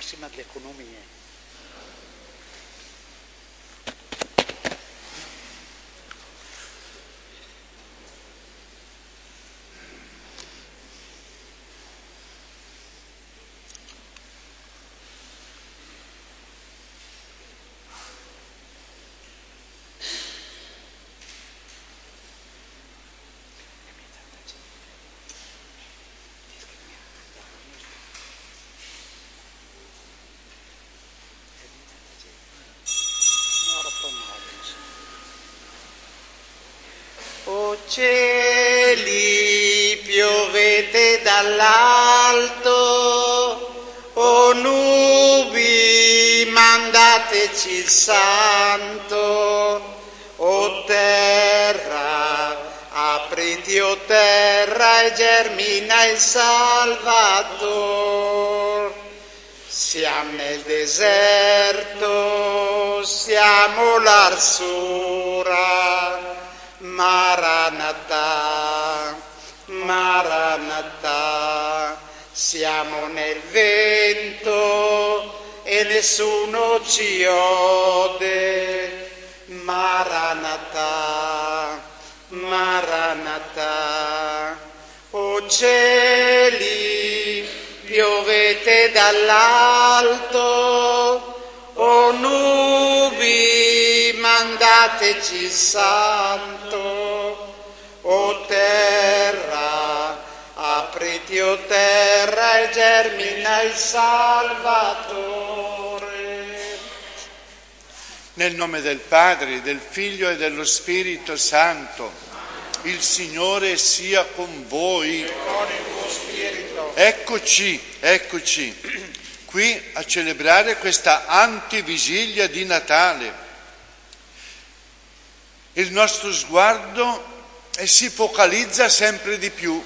massima dell'economia. O cieli, piovete dall'alto, o nubi, mandateci il santo, o terra, apriti o terra e germina il Salvator. Siamo nel deserto, siamo l'arsura, Maranatha, Maranatha, siamo nel vento e nessuno ci ode, Maranatha, Maranatha. O cieli, piovete dall'alto, o nubi, mandateci il santo, o terra, apriti o terra e germina il Salvatore. Nel nome del Padre, del Figlio e dello Spirito Santo, il Signore sia con voi. E con il tuo spirito. Eccoci, qui a celebrare questa antivigilia di Natale. Il nostro sguardo si focalizza sempre di più.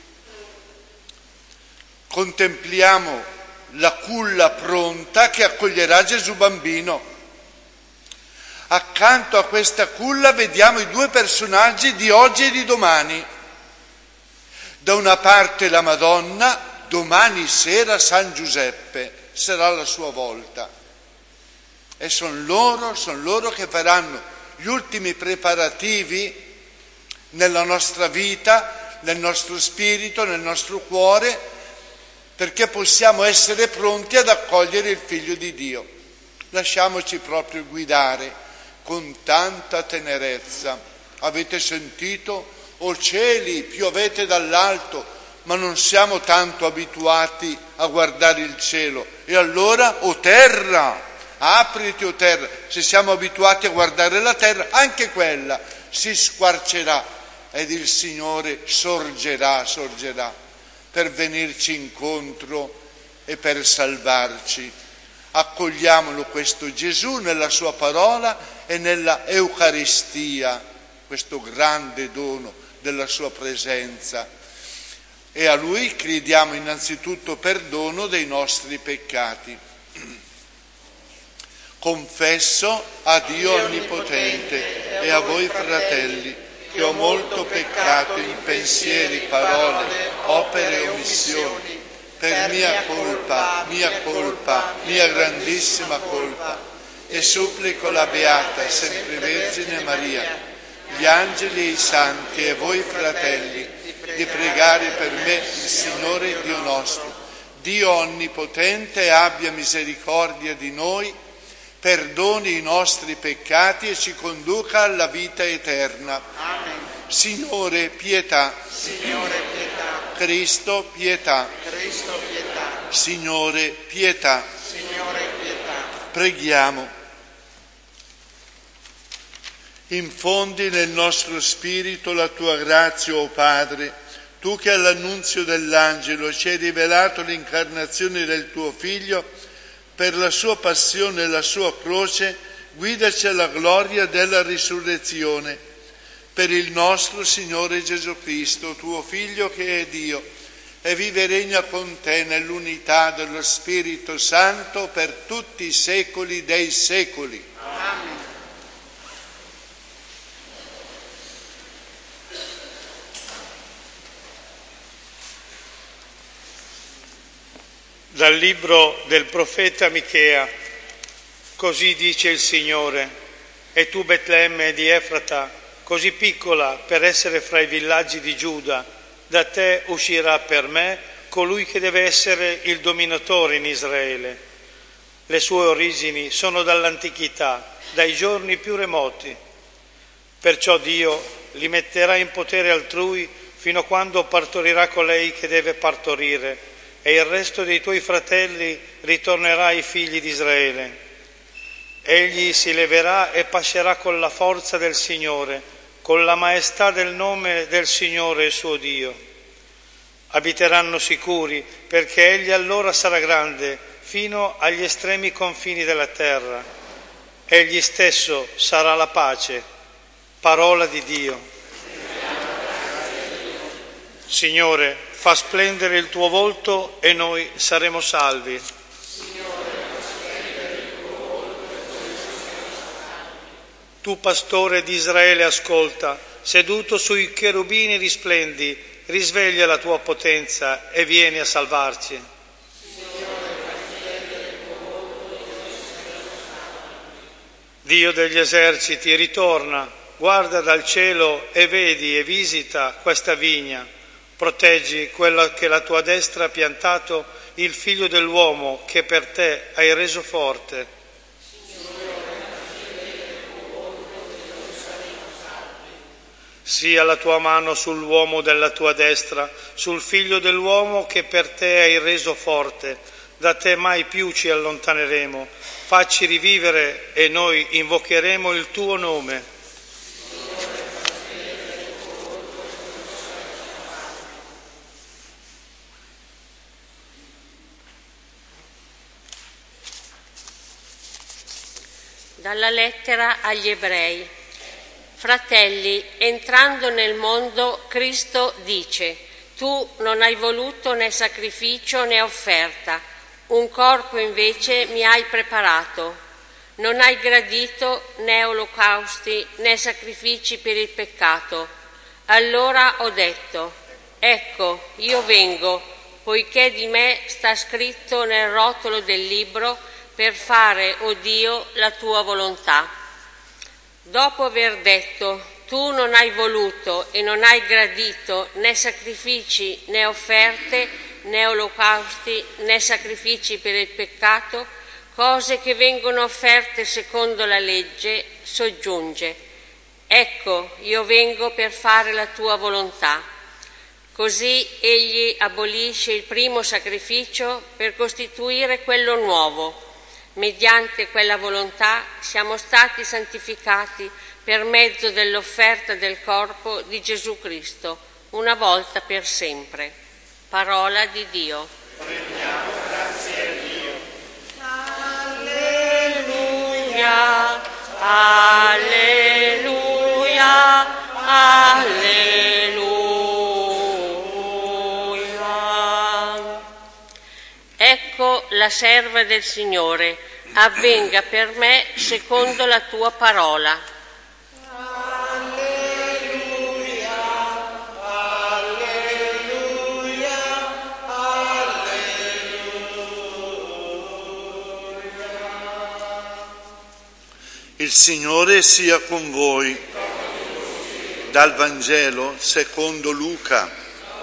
Contempliamo la culla pronta che accoglierà Gesù bambino. Accanto a questa culla vediamo i due personaggi di oggi e di domani. Da una parte la Madonna, domani sera San Giuseppe, sarà la sua volta. E sono loro che faranno gli ultimi preparativi nella nostra vita, nel nostro spirito, nel nostro cuore, perché possiamo essere pronti ad accogliere il Figlio di Dio. Lasciamoci proprio guidare con tanta tenerezza. Avete sentito? O cieli, piovete dall'alto, ma non siamo tanto abituati a guardare il cielo. E allora, o terra, apriti o terra. Se siamo abituati a guardare la terra, anche quella si squarcerà ed il Signore sorgerà per venirci incontro e per salvarci. Accogliamolo questo Gesù nella sua parola e nella Eucaristia, questo grande dono della sua presenza. E a Lui chiediamo innanzitutto perdono dei nostri peccati. Confesso a Dio Onnipotente e a voi fratelli che ho molto peccato in pensieri, parole, opere e omissioni, per mia colpa, mia grandissima colpa, e supplico la Beata Sempre Vergine Maria, gli angeli e i santi e voi fratelli, di pregare per me il Signore Dio nostro. Dio Onnipotente abbia misericordia di noi, perdoni i nostri peccati e ci conduca alla vita eterna. Amen. Signore, pietà. Signore, pietà. Cristo, pietà. Cristo, pietà. Signore, pietà. Signore, pietà. Preghiamo. Infondi nel nostro spirito la tua grazia, o Padre, tu che all'annunzio dell'angelo ci hai rivelato l'incarnazione del tuo Figlio, per la sua passione e la sua croce, guidaci alla gloria della risurrezione. Per il nostro Signore Gesù Cristo, tuo Figlio che è Dio, e vive e regna con te nell'unità dello Spirito Santo per tutti i secoli dei secoli. Amen. Dal libro del profeta Michea. Così dice il Signore: e tu, Betlemme di Efrata, così piccola per essere fra i villaggi di Giuda, da te uscirà per me colui che deve essere il dominatore in Israele. Le sue origini sono dall'antichità, dai giorni più remoti. Perciò Dio li metterà in potere altrui fino a quando partorirà colei che deve partorire, e il resto dei tuoi fratelli ritornerà ai figli di Israele. Egli si leverà e pascerà con la forza del Signore, con la maestà del nome del Signore suo Dio. Abiteranno sicuri, perché Egli allora sarà grande fino agli estremi confini della terra. Egli stesso sarà la pace. Parola di Dio. Signore, fa splendere il tuo volto e noi saremo salvi. Tu, pastore di Israele, ascolta, seduto sui cherubini risplendi, risveglia la tua potenza e vieni a salvarci. Dio degli eserciti, ritorna, guarda dal cielo e vedi e visita questa vigna. Proteggi quella che la tua destra ha piantato, il figlio dell'uomo che per te hai reso forte. Sia la tua mano sull'uomo della tua destra, sul figlio dell'uomo che per te hai reso forte. Da te mai più ci allontaneremo. Facci rivivere e noi invocheremo il tuo nome. Dalla lettera agli Ebrei. Fratelli, entrando nel mondo, Cristo dice: tu non hai voluto né sacrificio né offerta, un corpo invece mi hai preparato. Non hai gradito né olocausti né sacrifici per il peccato. Allora ho detto: ecco, io vengo, poiché di me sta scritto nel rotolo del libro, per fare, o Dio, la tua volontà. Dopo aver detto: tu non hai voluto e non hai gradito né sacrifici né offerte né olocausti né sacrifici per il peccato, cose che vengono offerte secondo la legge, soggiunge: ecco, io vengo per fare la tua volontà. Così egli abolisce il primo sacrificio per costituire quello nuovo. Mediante quella volontà siamo stati santificati per mezzo dell'offerta del corpo di Gesù Cristo, una volta per sempre. Parola di Dio. Rendiamo grazie a Dio. Alleluia, alleluia, alleluia. Ecco la serva del Signore, avvenga per me secondo la tua parola. Alleluia, alleluia, alleluia. Il Signore sia con voi. Dal Vangelo secondo Luca.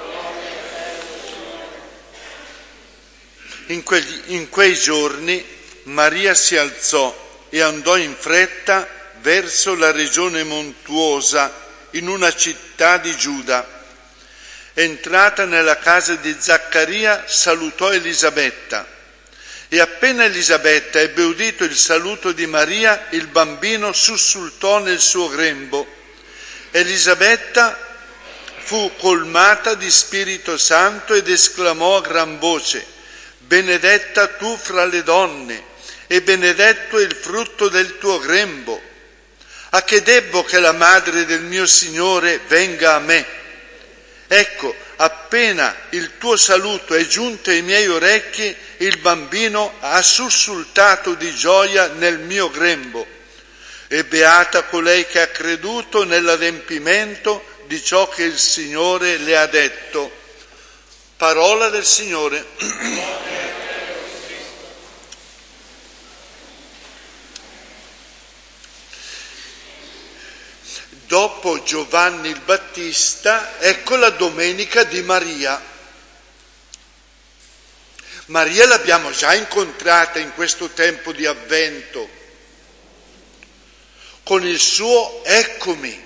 In quei giorni Maria si alzò e andò in fretta verso la regione montuosa in una città di Giuda. Entrata nella casa di Zaccaria, salutò Elisabetta. E appena Elisabetta ebbe udito il saluto di Maria, il bambino sussultò nel suo grembo. Elisabetta fu colmata di Spirito Santo ed esclamò a gran voce: benedetta tu fra le donne, e benedetto è il frutto del tuo grembo. A che debbo che la madre del mio Signore venga a me? Ecco, appena il tuo saluto è giunto ai miei orecchi, il bambino ha sussultato di gioia nel mio grembo. E beata colei che ha creduto nell'adempimento di ciò che il Signore le ha detto. Parola del Signore. Dopo Giovanni il Battista, ecco la Domenica di Maria. Maria l'abbiamo già incontrata in questo tempo di Avvento, con il suo eccomi,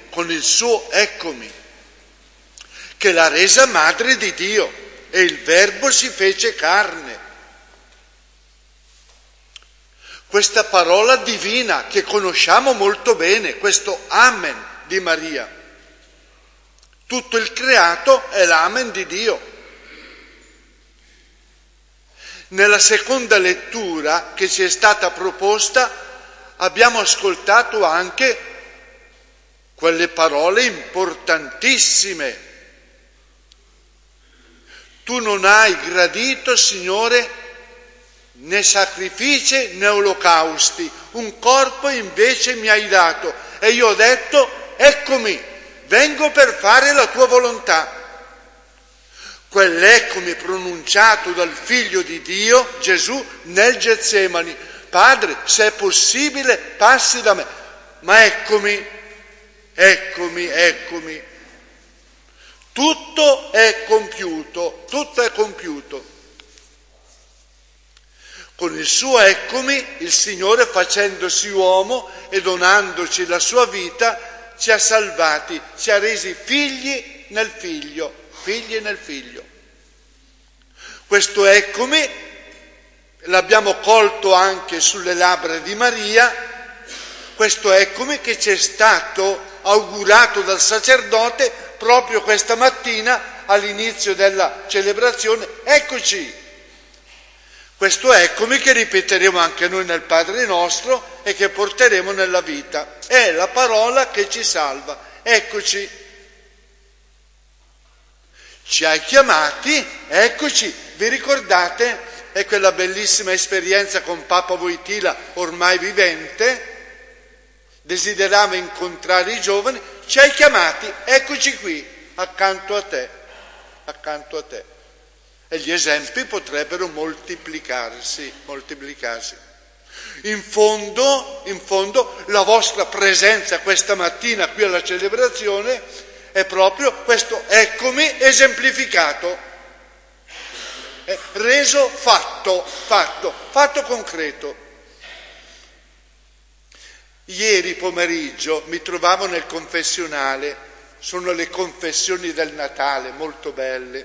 che l'ha resa madre di Dio e il Verbo si fece carne. Questa parola divina che conosciamo molto bene, questo Amen di Maria. Tutto il creato è l'Amen di Dio. Nella seconda lettura che ci è stata proposta abbiamo ascoltato anche quelle parole importantissime. Tu non hai gradito, Signore, né sacrifici né olocausti, un corpo invece mi hai dato. E io ho detto, eccomi, vengo per fare la tua volontà. Quell'eccomi pronunciato dal Figlio di Dio, Gesù, nel Getsemani. Padre, se è possibile, passi da me. Ma eccomi. Tutto è compiuto. Con il suo eccomi, il Signore, facendosi uomo e donandoci la sua vita, ci ha salvati, ci ha resi figli nel Figlio. Questo eccomi l'abbiamo colto anche sulle labbra di Maria, questo eccomi che ci è stato augurato dal sacerdote proprio questa mattina all'inizio della celebrazione. Eccoci! Questo eccomi che ripeteremo anche noi nel Padre nostro e che porteremo nella vita. È la parola che ci salva. Eccoci! Ci hai chiamati, eccoci, vi ricordate? È quella bellissima esperienza con Papa Wojtyla, ormai vivente, desiderava incontrare i giovani, ci hai chiamati, eccoci qui, accanto a te. E gli esempi potrebbero moltiplicarsi. In fondo, la vostra presenza questa mattina qui alla celebrazione è proprio questo eccomi esemplificato, reso fatto concreto. Ieri pomeriggio mi trovavo nel confessionale, sono le confessioni del Natale, molto belle.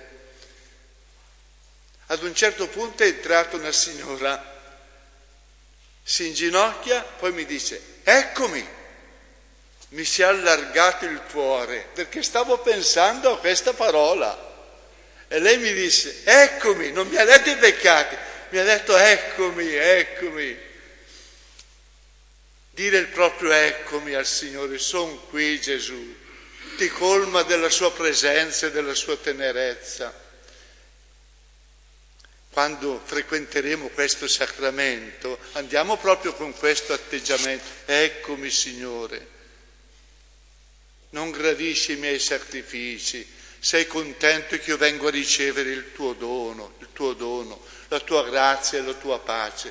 Ad un certo punto è entrata una signora, si inginocchia, poi mi dice, eccomi. Mi si è allargato il cuore perché stavo pensando a questa parola e lei mi disse eccomi, non mi ha detto i peccati, mi ha detto eccomi. Dire il proprio eccomi al Signore, son qui Gesù, ti colma della sua presenza e della sua tenerezza. Quando frequenteremo questo sacramento andiamo proprio con questo atteggiamento, eccomi Signore. Non gradisci i miei sacrifici, sei contento che io vengo a ricevere il tuo dono, la tua grazia e la tua pace.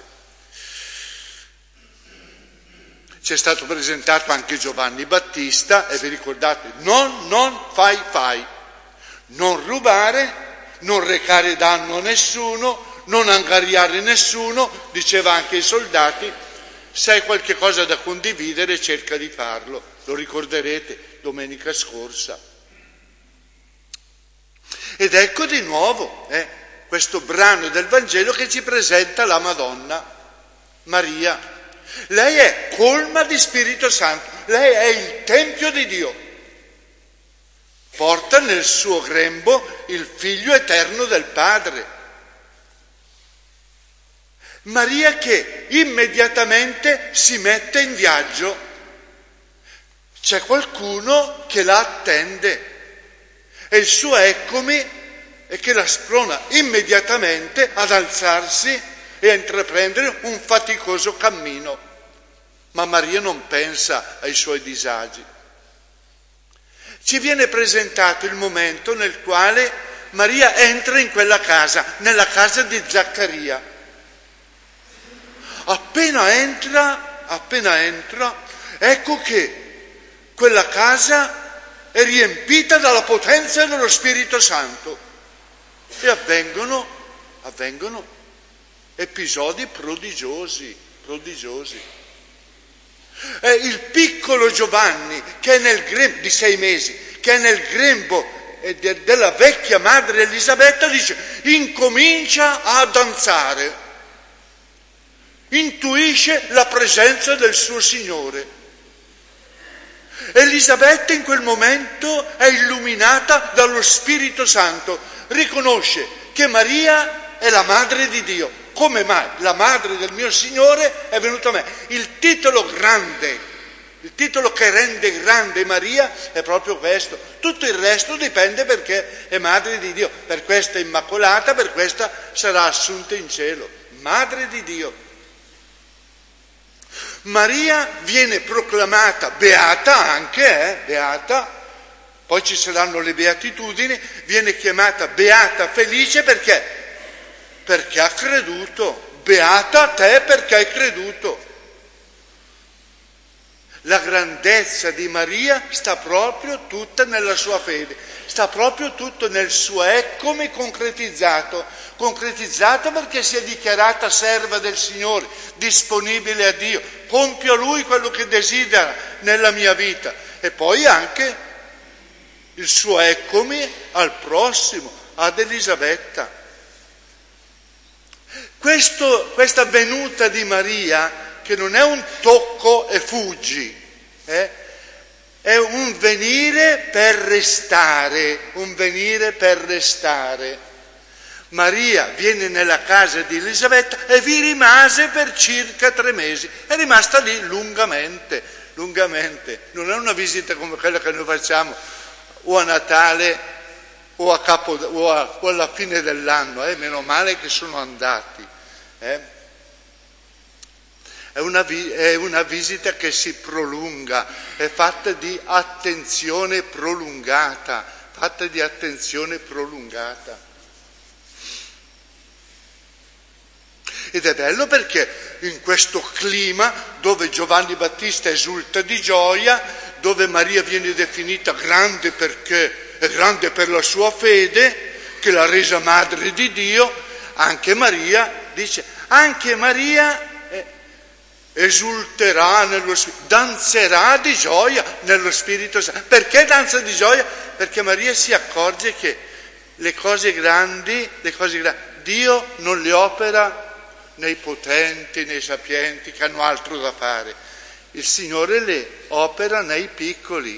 Ci è stato presentato anche Giovanni Battista e vi ricordate, non fai, non rubare, non recare danno a nessuno, non angariare nessuno, diceva anche ai soldati, se hai qualche cosa da condividere cerca di farlo, lo ricorderete domenica scorsa. Ed ecco di nuovo questo brano del Vangelo che ci presenta la Madonna Maria. Lei è colma di Spirito Santo, lei è il Tempio di Dio. Porta nel suo grembo il Figlio eterno del Padre. Maria che immediatamente si mette in viaggio. C'è qualcuno che la attende e il suo eccomi è che la sprona immediatamente ad alzarsi e a intraprendere un faticoso cammino. Ma Maria non pensa ai suoi disagi. Ci viene presentato il momento nel quale Maria entra in quella casa, nella casa di Zaccaria. Appena entra, ecco che quella casa è riempita dalla potenza dello Spirito Santo e avvengono episodi prodigiosi. Il piccolo Giovanni, che è nel grembo di 6 mesi, che è nel grembo della vecchia madre Elisabetta, dice: incomincia a danzare, intuisce la presenza del suo Signore. Elisabetta in quel momento è illuminata dallo Spirito Santo, riconosce che Maria è la madre di Dio. Come mai? La madre del mio Signore è venuta a me. Il titolo grande, il titolo che rende grande Maria è proprio questo. Tutto il resto dipende perché è madre di Dio. Per questa è immacolata, per questa sarà assunta in cielo. Madre di Dio. Maria viene proclamata beata anche, beata, poi ci saranno le beatitudini, viene chiamata beata felice perché? Perché ha creduto. Beata te perché hai creduto. La grandezza di Maria sta proprio tutta nella sua fede, sta proprio tutto nel suo eccomi concretizzato perché si è dichiarata serva del Signore, disponibile a Dio, compio a Lui quello che desidera nella mia vita. E poi anche il suo eccomi al prossimo, ad Elisabetta. Questa venuta di Maria, che non è un tocco e fuggi, è un venire per restare, Maria viene nella casa di Elisabetta e vi rimase per circa 3 mesi, è rimasta lì lungamente, non è una visita come quella che noi facciamo o a Natale o o alla fine dell'anno, meno male che sono andati. È una visita che si prolunga, è fatta di attenzione prolungata. Ed è bello perché in questo clima dove Giovanni Battista esulta di gioia, dove Maria viene definita grande perché è grande per la sua fede, che l'ha resa madre di Dio, anche Maria esulterà danzerà di gioia nello Spirito Santo. Perché danza di gioia? Perché Maria si accorge che le cose grandi, Dio non le opera nei potenti, nei sapienti che hanno altro da fare. Il Signore le opera nei piccoli.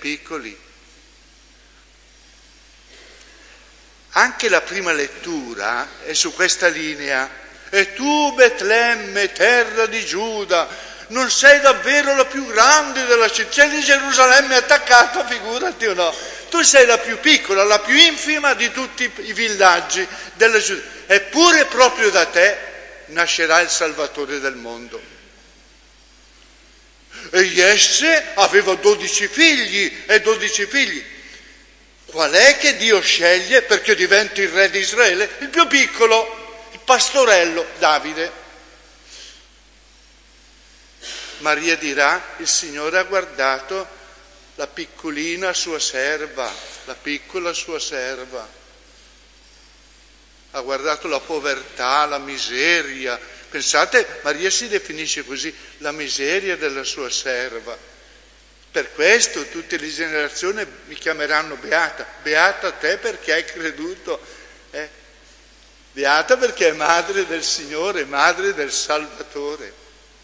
Anche la prima lettura è su questa linea. E tu, Betlemme, terra di Giuda, non sei davvero la più grande della città. C'è di Gerusalemme attaccata, figurati o no. Tu sei la più piccola, la più infima di tutti i villaggi della Giuda. Eppure proprio da te nascerà il Salvatore del mondo. E Jesse aveva 12 figli. Qual è che Dio sceglie perché diventi il re di Israele? Il più piccolo. Pastorello Davide. Maria dirà: il Signore ha guardato la piccola sua serva, ha guardato la povertà, la miseria. Pensate, Maria si definisce così, la miseria della sua serva. Per questo tutte le generazioni mi chiameranno beata. Beata te perché hai creduto. Beata perché è madre del Signore, madre del Salvatore.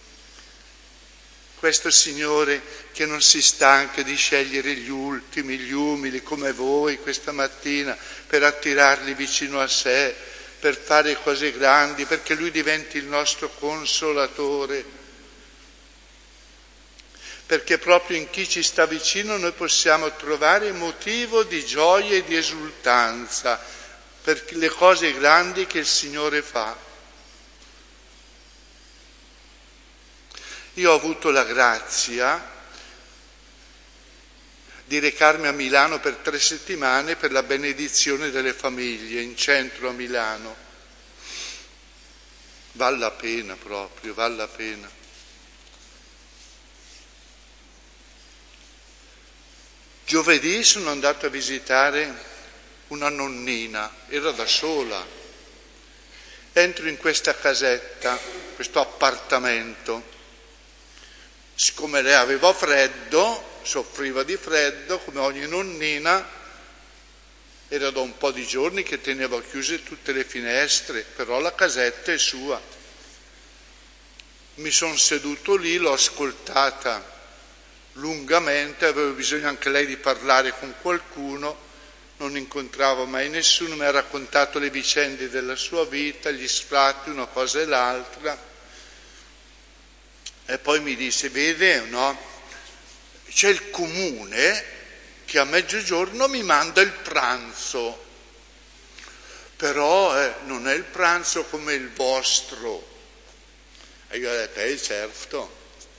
Questo Signore che non si stanca di scegliere gli ultimi, gli umili come voi questa mattina per attirarli vicino a sé, per fare cose grandi, perché Lui diventi il nostro consolatore. Perché proprio in chi ci sta vicino noi possiamo trovare motivo di gioia e di esultanza per le cose grandi che il Signore fa. Io ho avuto la grazia di recarmi a Milano per 3 settimane per la benedizione delle famiglie in centro a Milano. Vale la pena proprio, vale la pena. Giovedì sono andato a visitare una nonnina, era da sola. Entro in questa casetta, questo appartamento. Siccome lei aveva freddo, soffriva di freddo, come ogni nonnina, era da un po' di giorni che teneva chiuse tutte le finestre, però la casetta è sua. Mi sono seduto lì, l'ho ascoltata lungamente, aveva bisogno anche lei di parlare con qualcuno, non incontravo mai nessuno, mi ha raccontato le vicende della sua vita, gli sfratti, una cosa e l'altra, e poi mi disse, vede, no, c'è il comune che a mezzogiorno mi manda il pranzo, però non è il pranzo come il vostro. E io ho detto, certo.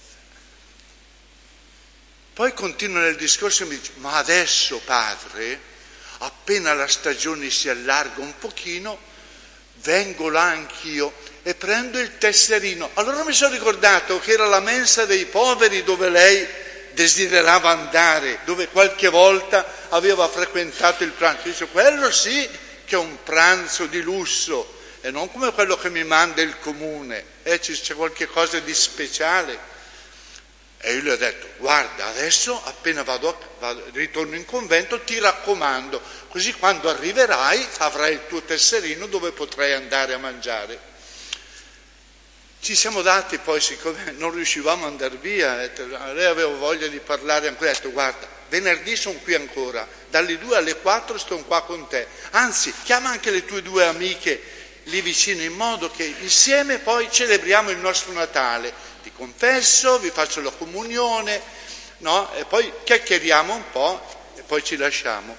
Poi continua nel discorso e mi dice, ma adesso padre, appena la stagione si allarga un pochino, vengo là anch'io e prendo il tesserino. Allora mi sono ricordato che era la mensa dei poveri dove lei desiderava andare, dove qualche volta aveva frequentato il pranzo. Dice, quello sì che è un pranzo di lusso e non come quello che mi manda il comune, c'è qualche cosa di speciale. E io gli ho detto, guarda, adesso appena ritorno in convento ti raccomando, così quando arriverai avrai il tuo tesserino dove potrai andare a mangiare. Ci siamo dati poi, siccome non riuscivamo ad andare via, lei aveva voglia di parlare ancora, ho detto, guarda, venerdì sono qui ancora, dalle 2 alle 4 sto qua con te, anzi chiama anche le tue 2 amiche lì vicino in modo che insieme poi celebriamo il nostro Natale. Ti confesso, vi faccio la comunione, no? E poi chiacchieriamo un po' e poi ci lasciamo.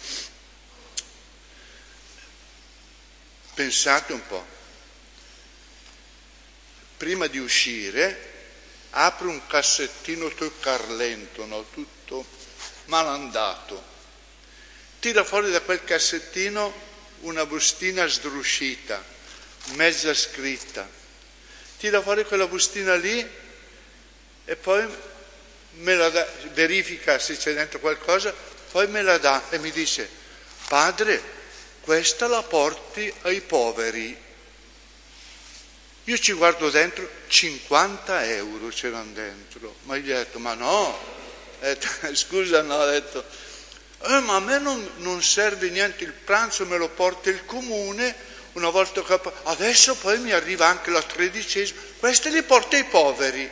Pensate un po'. Prima di uscire, apre un cassettino tutto carlento, no? Tutto malandato. Tira fuori da quel cassettino una bustina sdruscita, mezza scritta. Tira fuori quella bustina lì e poi me la dà, verifica se c'è dentro qualcosa, poi me la dà e mi dice, padre, questa la porti ai poveri. Io ci guardo dentro, 50 euro c'erano dentro, ma io gli ho detto, ma no, scusa, no, ho detto, ma a me non serve niente il pranzo, me lo porta il comune. Una volta che adesso poi mi arriva anche la 13ª, queste li porta ai poveri,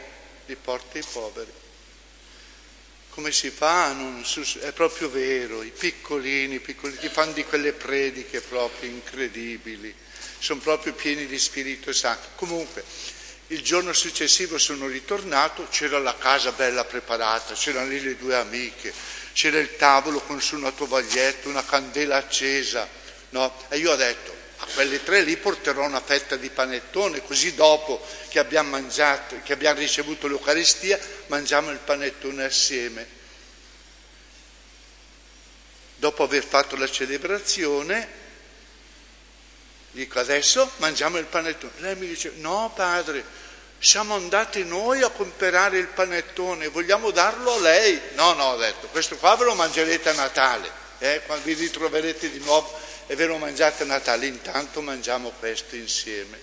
Come si fa? È proprio vero, i piccolini ti fanno di quelle prediche proprio incredibili, sono proprio pieni di Spirito Santo. Comunque, il giorno successivo sono ritornato, c'era la casa bella preparata, c'erano lì le 2 amiche, c'era il tavolo con su una tovaglietta, una candela accesa, no? E io ho detto, a quelle 3 lì porterò una fetta di panettone, così dopo che abbiamo mangiato, che abbiamo ricevuto l'Eucaristia, mangiamo il panettone assieme. Dopo aver fatto la celebrazione, dico adesso mangiamo il panettone. Lei mi dice, no padre, siamo andati noi a comprare il panettone, vogliamo darlo a lei. No, ho detto, questo qua ve lo mangerete a Natale, quando vi ritroverete di nuovo e ve lo mangiate a Natale, intanto mangiamo questo insieme.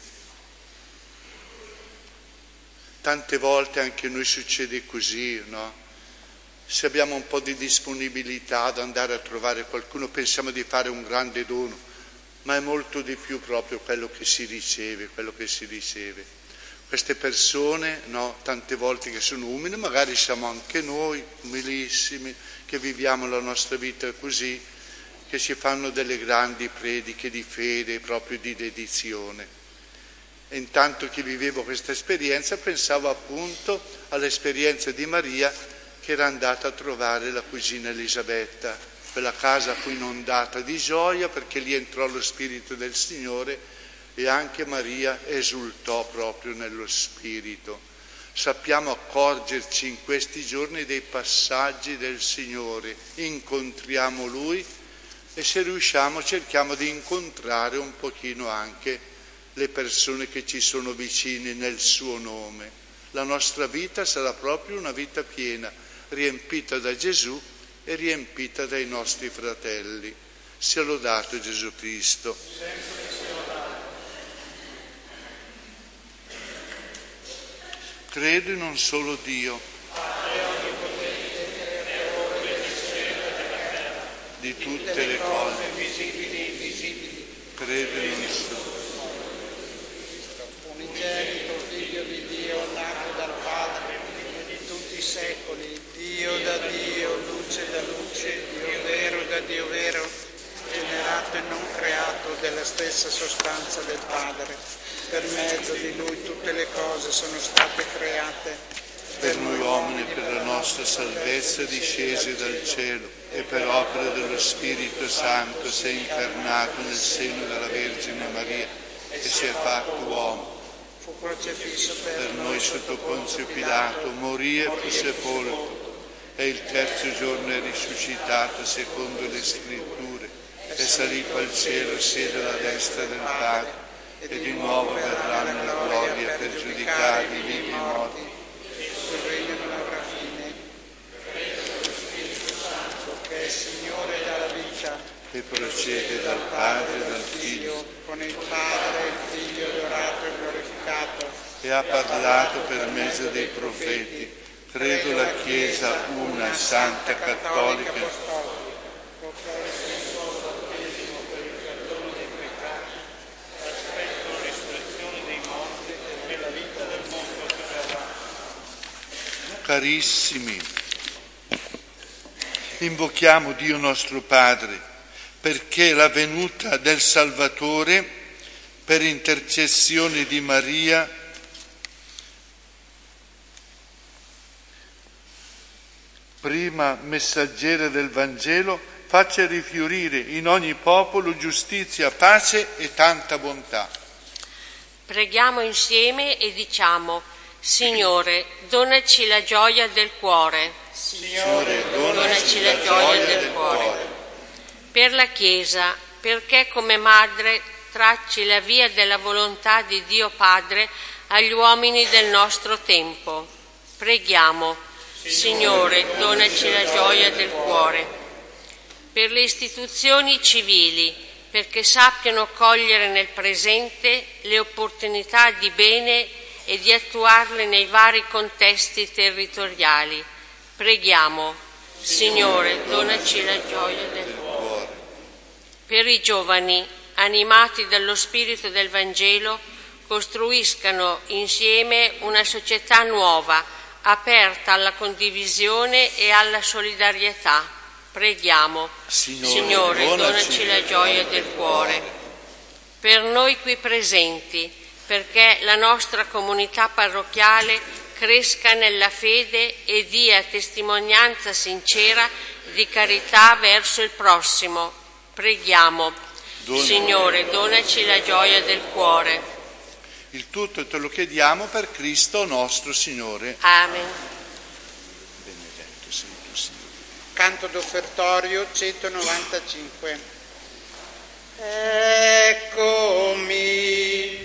Tante volte anche a noi succede così, no? Se abbiamo un po' di disponibilità ad andare a trovare qualcuno, pensiamo di fare un grande dono, ma è molto di più proprio quello che si riceve. Queste persone, no, tante volte che sono umili, magari siamo anche noi umilissimi, che viviamo la nostra vita così, che si fanno delle grandi prediche di fede, proprio di dedizione. E intanto che vivevo questa esperienza pensavo appunto all'esperienza di Maria che era andata a trovare la cugina Elisabetta, quella casa fu inondata di gioia perché lì entrò lo Spirito del Signore e anche Maria esultò proprio nello Spirito. Sappiamo accorgerci in questi giorni dei passaggi del Signore, incontriamo Lui e se riusciamo cerchiamo di incontrare un pochino anche le persone che ci sono vicine nel suo nome. La nostra vita sarà proprio una vita piena, riempita da Gesù e riempita dai nostri fratelli. Sia lodato Gesù Cristo. Credo in un solo Dio, di tutte le cose, visibili e invisibili. credo in un solo Unigenito Figlio di Dio, nato dal Padre, di tutti i secoli, Dio da Dio, luce da luce, Dio vero da Dio vero, generato e non creato della stessa sostanza del Padre. Per mezzo di Lui tutte le cose sono state create. per noi uomini, per la nostra salvezza, discesi dal cielo e per opera dello Spirito Santo si è incarnato nel seno della Vergine Maria e si è fatto uomo. Fu crocifisso Per noi sotto Ponzio Pilato, morì e fu sepolto, e il terzo giorno è risuscitato secondo le Scritture, e salì al cielo, siede alla destra del Padre, e di nuovo verrà nella gloria per giudicare i vivi e i morti. Il regno non avrà fine. Lo Spirito Santo, che è Signore della vita, E procede dal Padre e dal Figlio, con il Padre e il Figlio adorato e glorificato. e ha parlato per mezzo dei profeti. Credo la Chiesa una, santa, cattolica, carissimi, invochiamo Dio nostro Padre perché la venuta del Salvatore, per intercessione di Maria, prima messaggera del Vangelo, faccia rifiorire in ogni popolo giustizia, pace e tanta bontà. Preghiamo insieme e diciamo: Signore, donaci la gioia del cuore. Signore, Donaci la gioia del cuore. Per la Chiesa, perché come madre tracci la via della volontà di Dio Padre agli uomini del nostro tempo. Preghiamo: Signore, donaci la gioia del cuore. Per le istituzioni civili, perché sappiano cogliere nel presente le opportunità di bene e di attuarle nei vari contesti territoriali. Preghiamo: Signore, donaci la gioia del cuore. Per i giovani, animati dallo spirito del Vangelo, costruiscano insieme una società nuova, aperta alla condivisione e alla solidarietà. Preghiamo: Signore, donaci la gioia del cuore. Per noi qui presenti, perché la nostra comunità parrocchiale cresca nella fede e dia testimonianza sincera di carità verso il prossimo. Preghiamo: Signore, donaci la gioia del cuore. Il tutto te lo chiediamo per Cristo nostro Signore. Amen. Benedetto sei tu, Signore. Canto d'offertorio 195. Eccomi,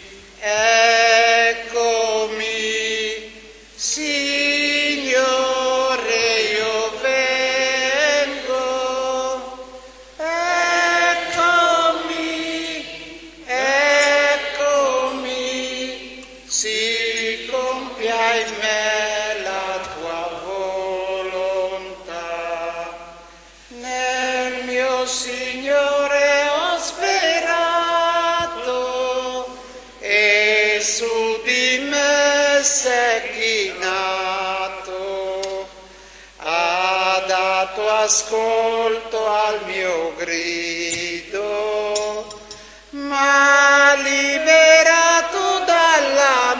eccomi, Signore, io vengo. Eccomi, eccomi, si compia in me la tua volontà. Nel mio Signore ho sperato e su di me s'è chinato. Ha dato ascolto al mio grido, m'ha liberato dalla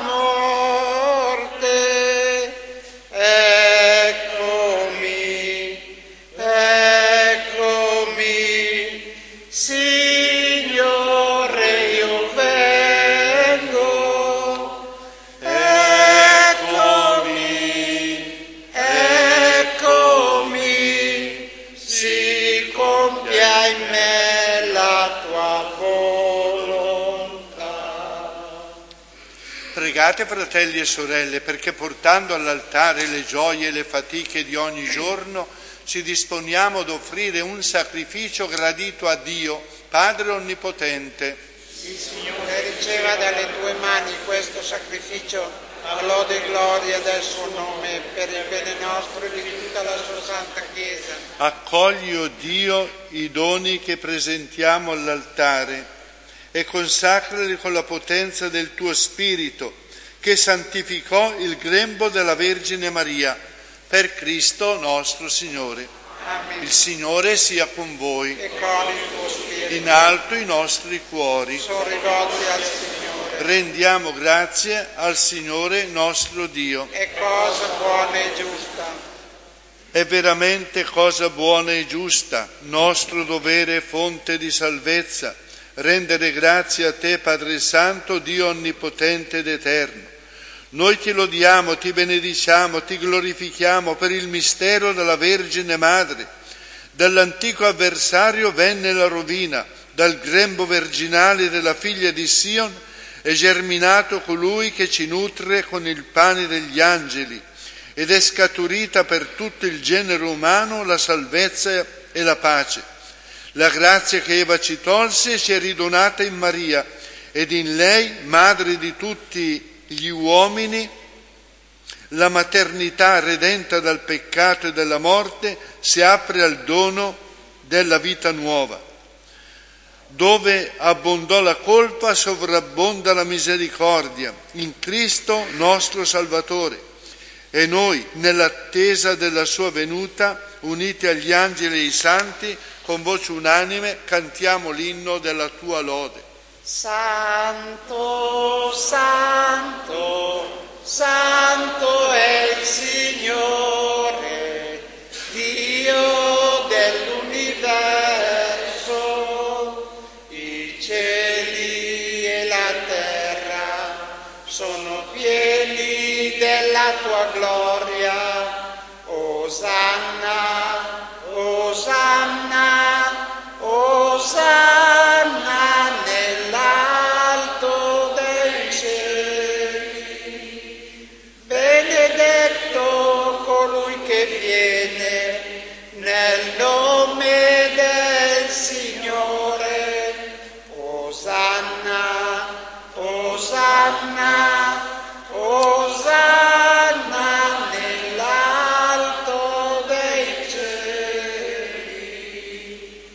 morte. Eccomi, eccomi, Signore, io vengo. Eccomi, eccomi, si compia in me la tua volontà. Pregate, fratelli e sorelle, perché portando all'altare le gioie e le fatiche di ogni giorno, ci disponiamo ad offrire un sacrificio gradito a Dio, Padre Onnipotente. Il Signore riceva dalle tue mani questo sacrificio a lode e gloria del suo nome, per il bene nostro e di tutta la sua Santa Chiesa. Accogli, o Dio, i doni che presentiamo all'altare e consacrali con la potenza del tuo Spirito, che santificò il grembo della Vergine Maria, per Cristo nostro Signore. Amen. Il Signore sia con voi. E con il tuo Spirito. In alto i nostri cuori. Sono rivolti al Signore. Rendiamo grazie al Signore nostro Dio. È cosa buona e giusta. È veramente cosa buona e giusta, nostro dovere e fonte di salvezza, rendere grazie a te, Padre Santo, Dio onnipotente ed eterno. Noi ti lodiamo, ti benediciamo, ti glorifichiamo per il mistero della Vergine Madre. Dall'antico avversario venne la rovina, dal grembo virginale della figlia di Sion è germinato colui che ci nutre con il pane degli angeli, ed è scaturita per tutto il genere umano la salvezza e la pace. La grazia che Eva ci tolse ci è ridonata in Maria, ed in lei, madre di tutti gli uomini, la maternità redenta dal peccato e dalla morte si apre al dono della vita nuova. Dove abbondò la colpa, sovrabbonda la misericordia, in Cristo nostro Salvatore. E noi, nell'attesa della sua venuta, uniti agli angeli e ai santi, con voce unanime cantiamo l'inno della tua lode. Santo, santo, santo è il Signore, Dio dell'universo. I cieli e la terra sono pieni della tua gloria. Osanna, Osanna, Osanna nell'alto dei cieli. Benedetto colui che viene nel nome del Signore. Osanna, Osanna, Osanna nell'alto dei cieli.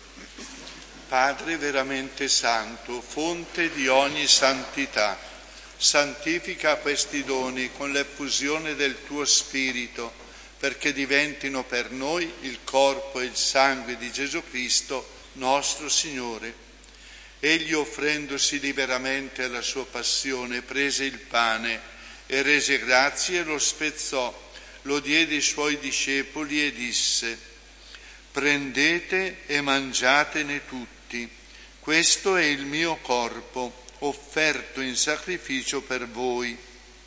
Padre veramente santo, fonte di ogni santità, santifica questi doni con l'effusione del tuo Spirito, perché diventino per noi il corpo e il sangue di Gesù Cristo, nostro Signore. Egli, offrendosi liberamente alla sua passione, prese il pane e rese grazie e lo spezzò, lo diede ai suoi discepoli e disse: prendete e mangiatene tutti, questo è il mio corpo, offerto in sacrificio per voi.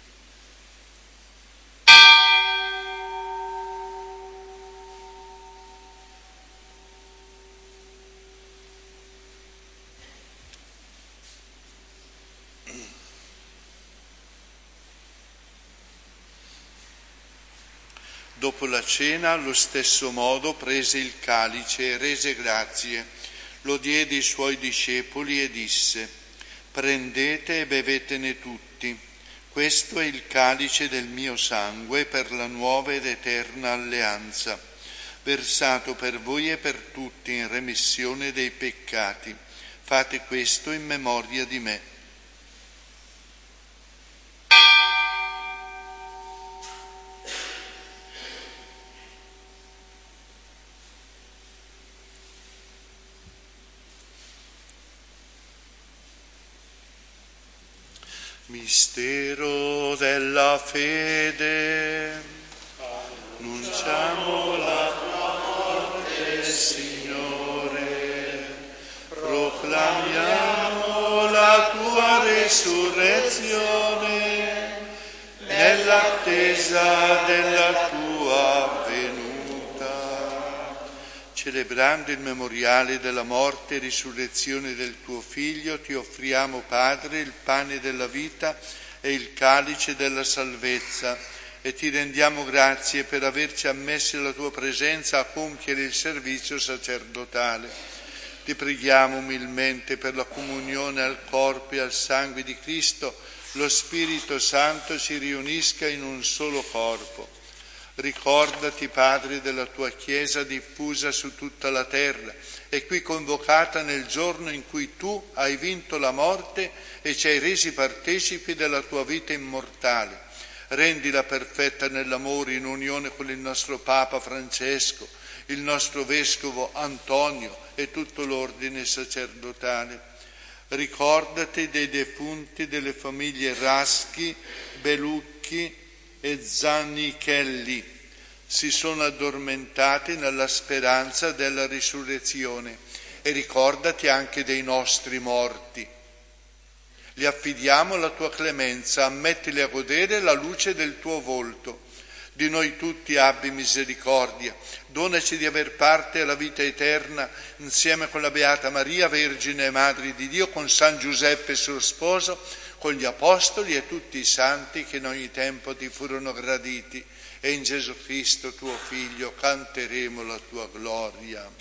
Dopo la cena, allo stesso modo, prese il calice e rese grazie, lo diede ai suoi discepoli e disse: prendete e bevetene tutti, questo è il calice del mio sangue per la nuova ed eterna alleanza, versato per voi e per tutti in remissione dei peccati. Fate questo in memoria di me. Mistero della fede, annunciamo la morte, Signore, proclamiamo la tua resurrezione, nell'attesa della tua venuta. Celebrando il memoriale della morte e risurrezione del tuo Figlio, ti offriamo, Padre, il pane della vita e il calice della salvezza, e ti rendiamo grazie per averci ammessi alla tua presenza a compiere il servizio sacerdotale. Ti preghiamo umilmente per la comunione al corpo e al sangue di Cristo, lo Spirito Santo ci riunisca in un solo corpo. Ricordati, Padre, della tua Chiesa diffusa su tutta la terra e qui convocata nel giorno in cui tu hai vinto la morte e ci hai resi partecipi della tua vita immortale. Rendila perfetta nell'amore in unione con il nostro Papa Francesco, il nostro Vescovo Antonio e tutto l'ordine sacerdotale. Ricordati dei defunti delle famiglie Raschi, Belucchi e Zanichelli. Si sono addormentati nella speranza della risurrezione, e ricordati anche dei nostri morti. Li affidiamo alla tua clemenza, ammettili a godere la luce del tuo volto. Di noi tutti abbi misericordia, donaci di aver parte alla vita eterna insieme con la Beata Maria, Vergine e Madre di Dio, con San Giuseppe suo sposo, con gli Apostoli e tutti i santi che in ogni tempo ti furono graditi, e in Gesù Cristo tuo Figlio canteremo la tua gloria.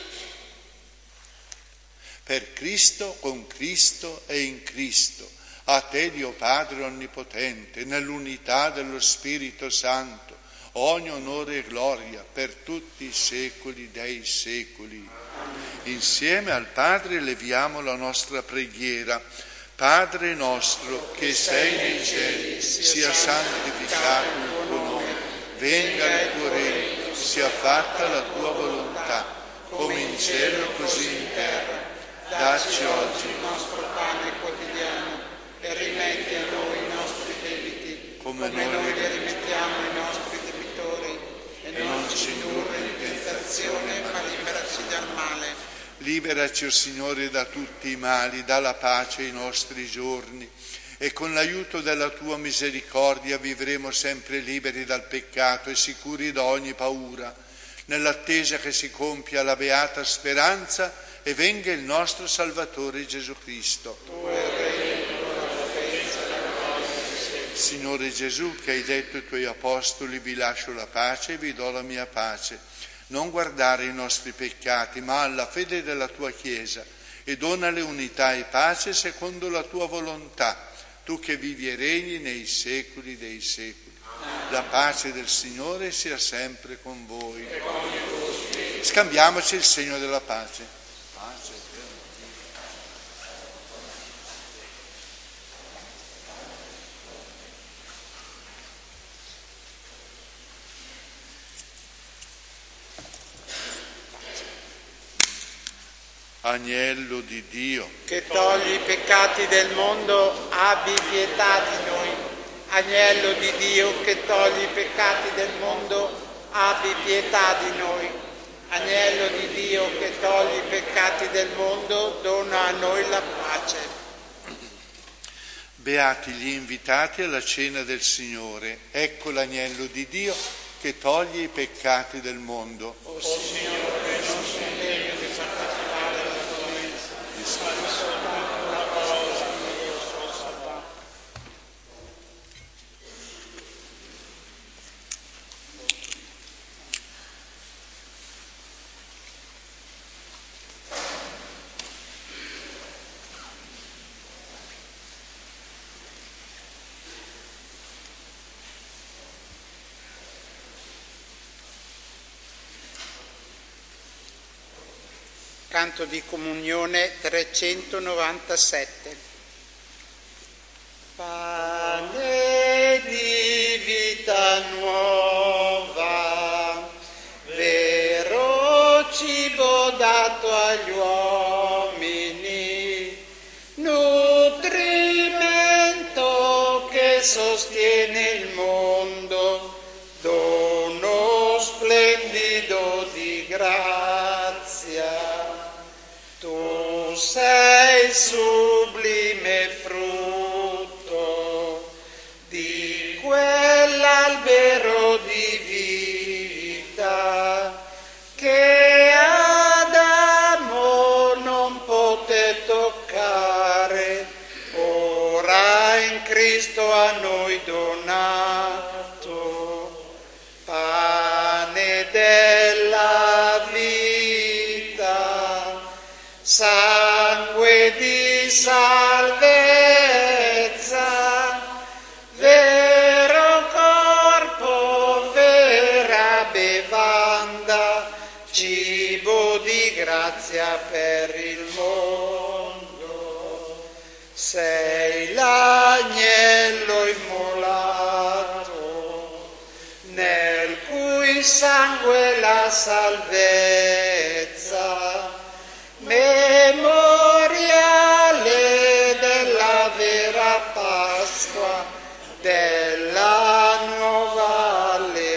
Per Cristo, con Cristo e in Cristo, a te Dio Padre Onnipotente, nell'unità dello Spirito Santo, ogni onore e gloria per tutti i secoli dei secoli. Insieme al Padre leviamo la nostra preghiera. Padre nostro che sei nei cieli, sia santificato il tuo nome, venga il tuo regno, sia fatta la tua volontà, come in cielo così in terra. Dacci oggi il nostro pane quotidiano e rimetti a noi i nostri debiti, come noi li rimettiamo ai nostri debitori, e non ci indurre in tentazione, ma liberaci dal male. Liberaci, o Signore, da tutti i mali, dalla pace ai nostri giorni, e con l'aiuto della tua misericordia vivremo sempre liberi dal peccato e sicuri da ogni paura, nell'attesa che si compia la beata speranza e venga il nostro Salvatore Gesù Cristo. Signore Gesù, che hai detto ai tuoi apostoli: vi lascio la pace e vi do la mia pace. Non guardare i nostri peccati, ma alla fede della tua Chiesa, e donale unità e pace secondo la tua volontà, tu che vivi e regni nei secoli dei secoli. La pace del Signore sia sempre con voi. Scambiamoci il segno della pace. Agnello di Dio, che togli i peccati del mondo, abbi pietà di noi. Agnello di Dio, che togli i peccati del mondo, abbi pietà di noi. Agnello di Dio, che togli i peccati del mondo, dona a noi la pace. Beati gli invitati alla cena del Signore. Ecco l'agnello di Dio che toglie i peccati del mondo. O Signore, non sono degno di partecipare alla tua mensa, ma soltanto una parola e io sono salvato. Canto di comunione 397. Pane di vita nuova, vero cibo dato agli uomini, nutrimento che sostiene il mondo, dono splendido di grazia. Tu sei sublime frutto di quell'albero di vita che Adamo non poté toccare, ora in Cristo a noi donato. sangue di salvezza, vero corpo, vera bevanda, cibo di grazia per il mondo. Sei l'agnello immolato, nel cui sangue la salvezza, memoriale della vera Pasqua, della nuova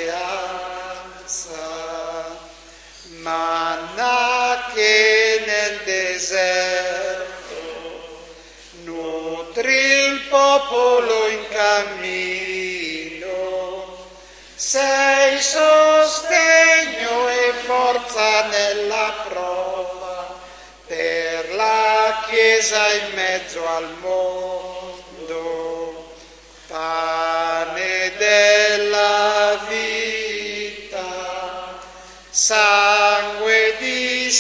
alleanza. Manna che nel deserto nutri il popolo in cammino, sei sostegno e forza nella prova per la Chiesa in mezzo al mondo, pane della vita, sangue di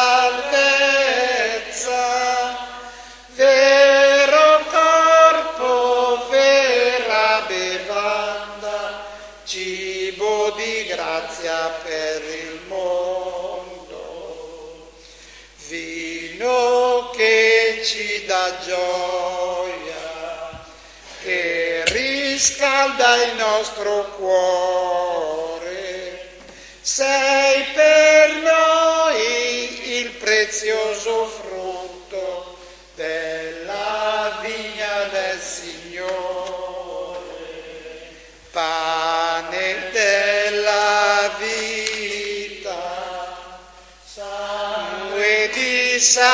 salvezza, vero corpo, vera bevanda, cibo di grazia per il mondo, vino che ci dà gioia, che riscalda il nostro cuore. Sei per noi il prezioso frutto della vigna del Signore, pane della vita, sangue di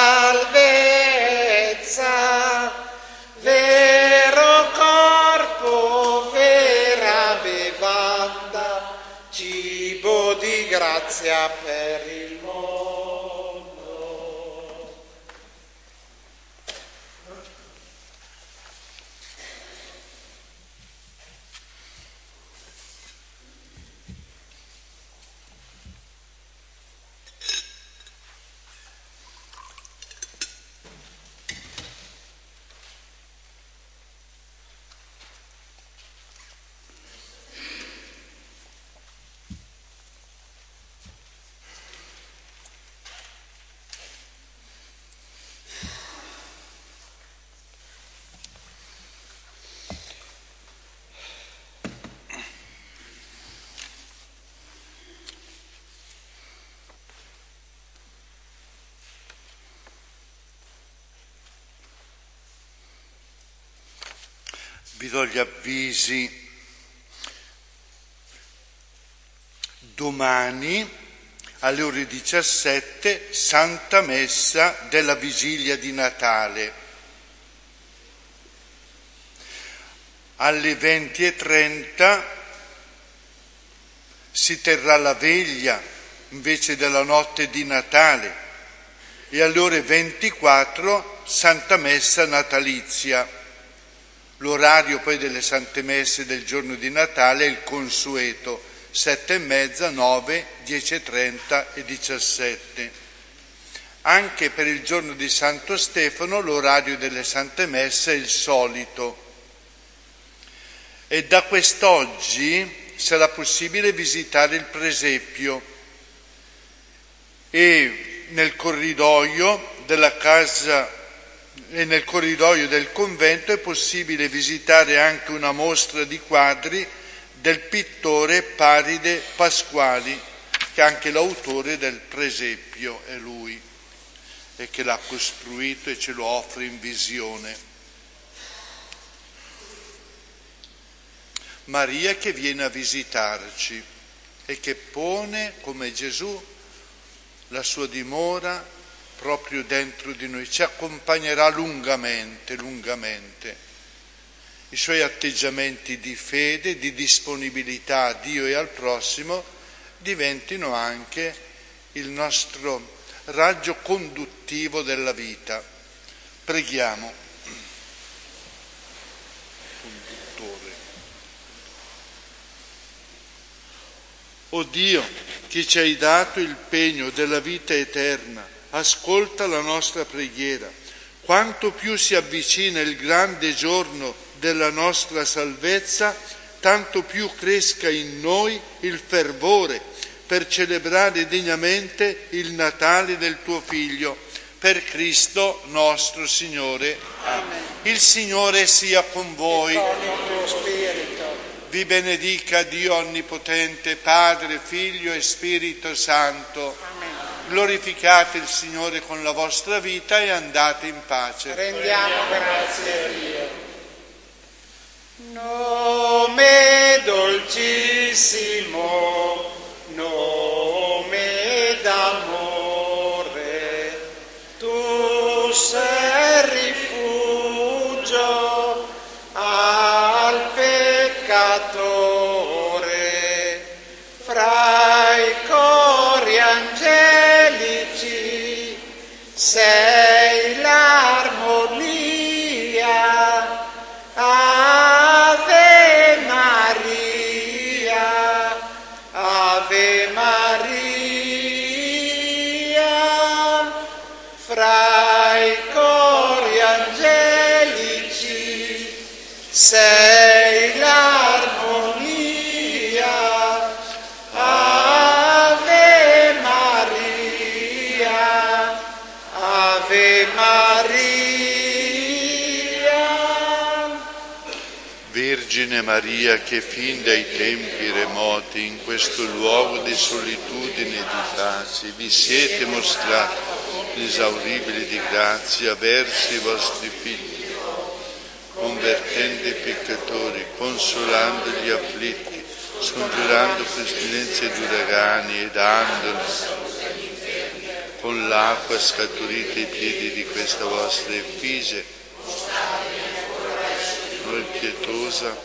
salvezza, vero corpo, vera bevanda, cibo di grazia per il mondo. Vi do gli avvisi. Domani alle ore 17 Santa Messa della Vigilia di Natale. Alle 20:30 si terrà la veglia invece della notte di Natale e alle ore 24 Santa Messa natalizia. L'orario poi delle Sante Messe del giorno di Natale è il consueto, 7:30, 9, 10:30 e 17. Anche per il giorno di Santo Stefano l'orario delle Sante Messe è il solito. E da quest'oggi sarà possibile visitare il presepio e nel corridoio della casa e nel corridoio del convento è possibile visitare anche una mostra di quadri del pittore Paride Pasquali, che è anche l'autore del presepio, è lui, e che l'ha costruito e ce lo offre in visione. Maria che viene a visitarci e che pone, come Gesù, la sua dimora proprio dentro di noi, ci accompagnerà lungamente. I suoi atteggiamenti di fede, di disponibilità a Dio e al prossimo diventino anche il nostro raggio conduttivo della vita. Preghiamo. Conduttore. O Dio, che ci hai dato il pegno della vita eterna, ascolta la nostra preghiera. Quanto più si avvicina il grande giorno della nostra salvezza, tanto più cresca in noi il fervore per celebrare degnamente il Natale del tuo Figlio. Per Cristo nostro Signore. Amen. Il Signore sia con voi. Con il tuo spirito. Vi benedica Dio Onnipotente, Padre, Figlio e Spirito Santo. Amen. Glorificate il Signore con la vostra vita e andate in pace. Rendiamo grazie a Dio. Nome dolcissimo, nome d'amore, tu sei rifugio al peccatore, fra i cori angelici sei l'armonia. Ave Maria, Ave Maria, fra i cori angelici sei l'armonia. Ave Maria, Ave Maria. Vergine Maria, che fin dai tempi remoti in questo luogo di solitudine e di pace vi siete mostrati inesauribili di grazia verso i vostri figli, convertendo i peccatori, consolando gli afflitti, scongiurando pestilenze ed uragani e dandoli con l'acqua scaturita ai piedi di questa vostra effigie, noi pietosa,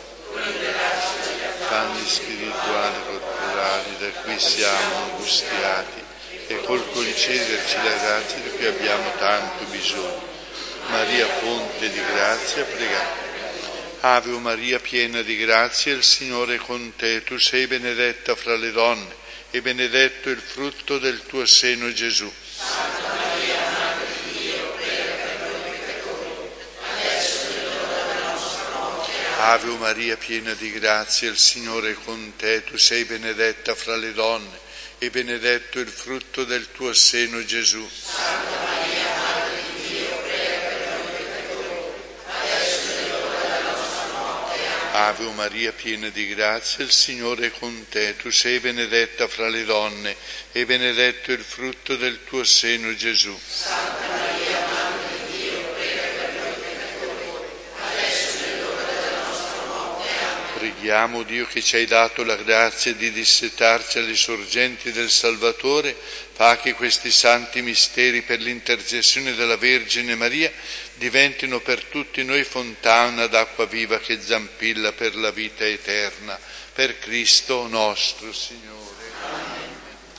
panni spirituali corporali da cui siamo angustiati e col concederci la grazia di cui abbiamo tanto bisogno. Maria, fonte di grazia, pregate. Ave Maria, piena di grazia, il Signore è con te. Tu sei benedetta fra le donne e benedetto il frutto del tuo seno, Gesù. Santa Maria, Madre di Dio, prega per noi peccatori, adesso è l'ora della nostra morte. Ave Maria, piena di grazia, il Signore è con te. Tu sei benedetta fra le donne e benedetto il frutto del tuo seno, Gesù. Santa Maria, Madre di Dio, prega per noi peccatori, adesso è l'ora della nostra morte. Ave Maria, piena di grazia, il Signore è con te. Tu sei benedetta fra le donne e benedetto il frutto del tuo seno, Gesù. Santa Maria, Madre di Dio, prega per noi peccatori, adesso è l'ora della nostra morte. Preghiamo Dio, che ci hai dato la grazia di dissetarci alle sorgenti del Salvatore, fa che questi santi misteri per l'intercessione della Vergine Maria diventino per tutti noi fontana d'acqua viva che zampilla per la vita eterna. Per Cristo nostro Signore. Amen.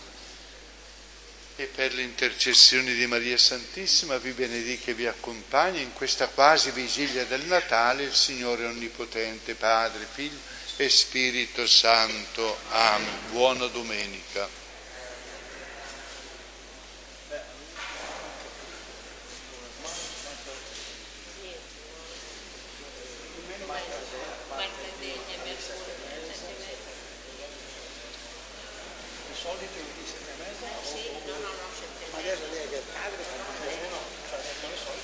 E per l'intercessione di Maria Santissima vi benedica e vi accompagna in questa quasi vigilia del Natale il Signore Onnipotente, Padre, Figlio e Spirito Santo. Amen. Buona domenica. Solito in 7 mesi? Sì, no, 7 mesi. Ma adesso lei che è padre, come sono? Cioè, come sono?